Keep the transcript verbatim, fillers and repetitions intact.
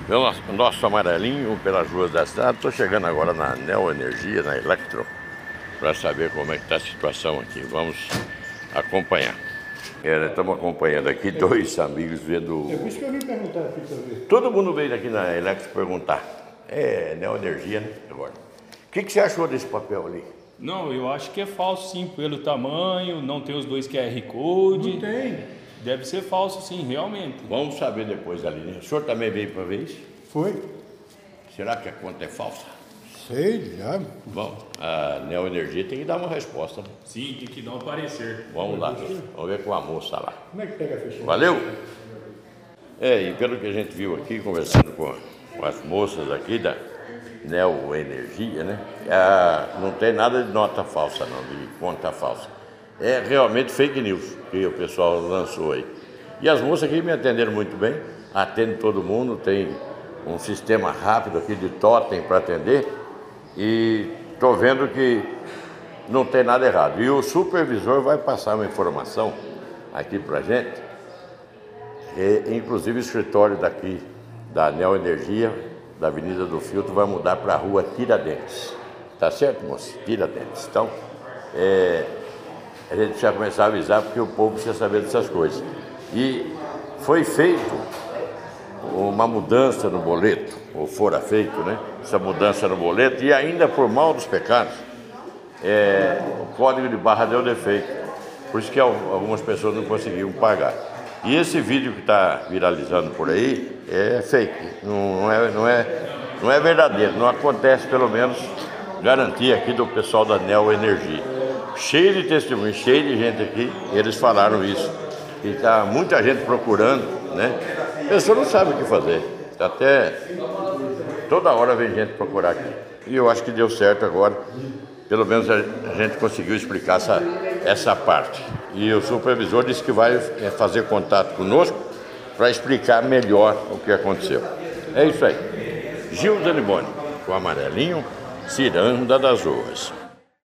Meu nosso, nosso amarelinho pelas ruas da cidade. Estou chegando agora na Neo Energia, na Electro, para saber como é que está a situação aqui. Vamos acompanhar. É, estamos acompanhando aqui dois amigos vendo. É por isso que eu vim perguntar aqui para ver. Todo mundo veio aqui na Electro perguntar. É, Neo Energia, né? Agora. O que, que você achou desse papel ali? Não, eu acho que é falso sim, pelo tamanho, não tem os dois Q R Code. Não tem. Deve ser falso sim, realmente. Vamos saber depois ali, né? O senhor também veio para ver isso? Foi. Será que a conta é falsa? Sei, já. Bom, a Neo Energia tem que dar uma resposta, né? Sim, tem que dar um parecer. Vamos lá, vamos ver com a moça lá. Como é que pega a ficha? Valeu? É, e pelo que a gente viu aqui, conversando com, com as moças aqui da Neo Energia, né? É, não tem nada de nota falsa não, de conta falsa. É realmente fake news que o pessoal lançou aí. E as moças aqui me atenderam muito bem, atendem todo mundo, tem um sistema rápido aqui de totem para atender e estou vendo que não tem nada errado. E o supervisor vai passar uma informação aqui para a gente, e, inclusive o escritório daqui da Neo Energia, da Avenida do Filtro, vai mudar para a rua Tiradentes. Tá certo, moço? Tiradentes. Então, é... a gente já começar a avisar porque o povo precisa saber dessas coisas. E foi feito uma mudança no boleto, ou fora feito, né? Essa mudança no boleto, e ainda por mal dos pecados, é, o código de barra deu defeito. Por isso que algumas pessoas não conseguiam pagar. E esse vídeo que está viralizando por aí é fake, não, não, é, não, é, não é verdadeiro, não acontece, pelo menos, garantia aqui do pessoal da Neo Energia. Cheio de testemunhos, cheio de gente aqui, eles falaram isso. E está muita gente procurando, né? A pessoa não sabe o que fazer. Até toda hora vem gente procurar aqui. E eu acho que deu certo agora. Pelo menos a gente conseguiu explicar essa, essa parte. E o supervisor disse que vai fazer contato conosco para explicar melhor o que aconteceu. É isso aí. Gil Zaniboni, com o amarelinho, Ciranda das Ruas.